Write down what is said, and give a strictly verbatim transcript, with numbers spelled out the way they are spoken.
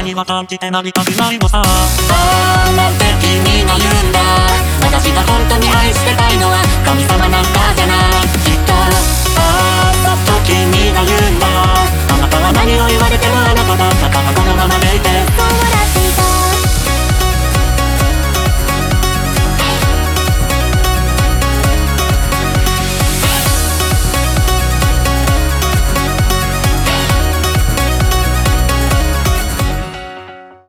には感じてなりたくないのさ。 ああなんて君が言うんだ。私が本当に愛してたいのは神様な